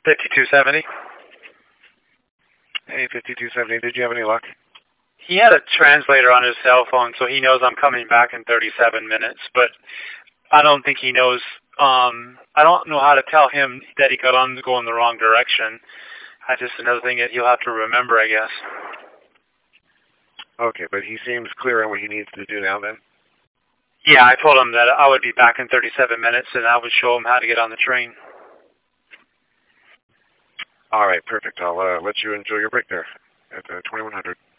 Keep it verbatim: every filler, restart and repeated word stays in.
fifty-two seventy. Hey, fifty-two seventy, did you have any luck? He had a translator on his cell phone, so he knows I'm coming back in thirty-seven minutes, but I don't think he knows, um, I don't know how to tell him that he got on to go in the wrong direction. That's just another thing that he'll have to remember, I guess. Okay, but he seems clear on what he needs to do now then? Yeah, I told him that I would be back in thirty-seven minutes, and I would show him how to get on the train. All right, perfect. I'll uh, let you enjoy your break there at uh, twenty-one hundred.